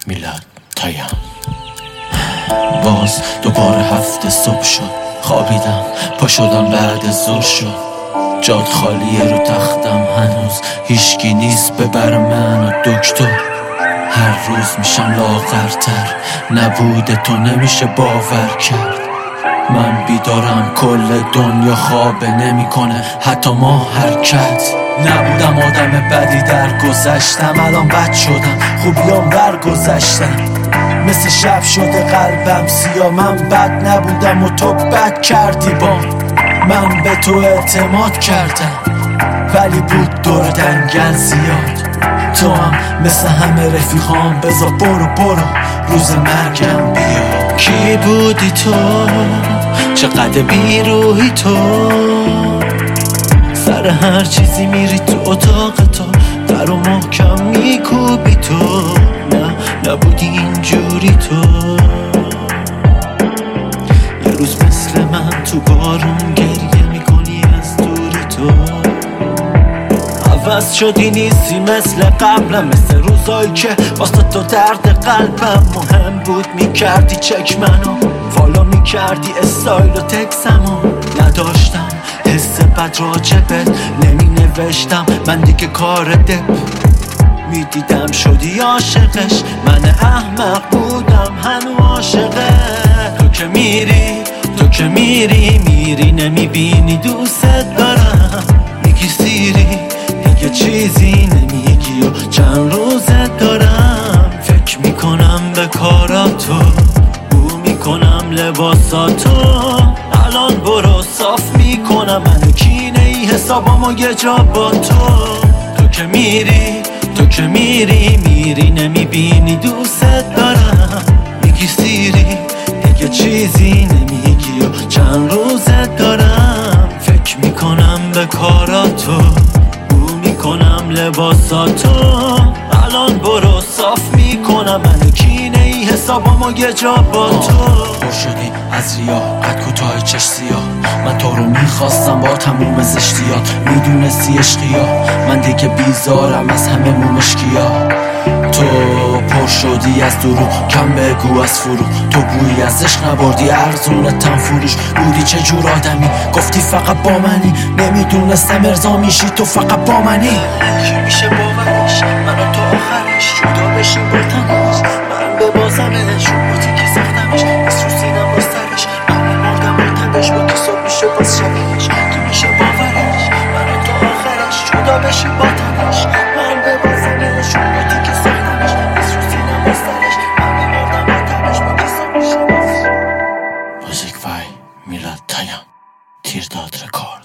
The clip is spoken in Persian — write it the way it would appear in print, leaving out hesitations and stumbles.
میلاد تایم. باز دوباره هفته صبح شد، خوابیدم پا شدم بعد ظهر شد. جاد خالیه رو تختم، هنوز هیچکی نیست ببر من و دکتر. هر روز میشم لاغرتر، نبود تو نمیشه باور کرد. من بیدارم کل دنیا خوابه نمیکنه حتی ما حرکت. نبودم آدم بدی در گذشتم، الان بد شدم خوبیام برگذشتم. مثل شب شده قلبم سیاه، من بد نبودم و تو بد کردی با من. به تو اعتماد کردم ولی بود دور دنگل زیاد. تو هم مثل همه رفیقام، بذار برو روز مرگم بیا. کی بودی تو؟ چقدر بیروحی تو؟ سر هر چیزی میری تو اتاق تو، در و محکم میکوبی تو. نه نبودی اینجوری تو. یه روز مثل من تو بارون گریه میکنی از دوری تو. عوض شدی نیستی مثل قبلم، مثل روزایی که واسه تو درد قلبم مهم بود. میکردی چک منو فالو میکردی، استایل و تکسمو نداشتم. حس بد راجبت نمی نوشتم، من دیگه کار دپ میدیدم شدی عاشقش. من احمق بودم هنو عاشقه. تو که میری نمیبینی دوست دارم. میگی سیری دیگه چیزی نمیگی و چند روزت دارم. فکر میکنم به کاراتو، بو میکنم لباساتو. الان برو صاف میکنم من کینه ای حسابامو یه جا با تو. تو که میری نمیبینی دوست دارم. میگی سیری دیگه چیزی نمیگی و چند روزت دارم. فکر میکنم به کاراتو، بو میکنم لباساتو. الان برو صاف میکنم من کینه ای حسابامو یه جا با تو. پر شدی از ریا، قد کوتاه چش سیاه. من تو رو میخواستم با تموم زشتیات، میدونستی عشقیا من دیگه بیزارم از همه مومشکیا. تو پر شدی از دروغ، کم بگو از فروغ. تو بویی از عشق نبردی، ارزون تن فروش بودی. چه جور آدمی گفتی فقط با منی، نمیدونستم ارضا میشی تو فقط با منی. کی میشه باورش من و تو آخرش جدا بشیم با تنش. من به بازمش روبوتی که ساختمش، از رو سینم باز ترش. من میمردم با تنش با که صبح میشه باز شبش. کی میشه باورش من و تو آخرش جدا بشیم با تنش. من به بازمش روبوتی که ساختمش، از رو سینم باز ترش. من میمردم با تنش با که صبح میشه باز. موزیک وای میلاد تایم، تیرداد رکورد.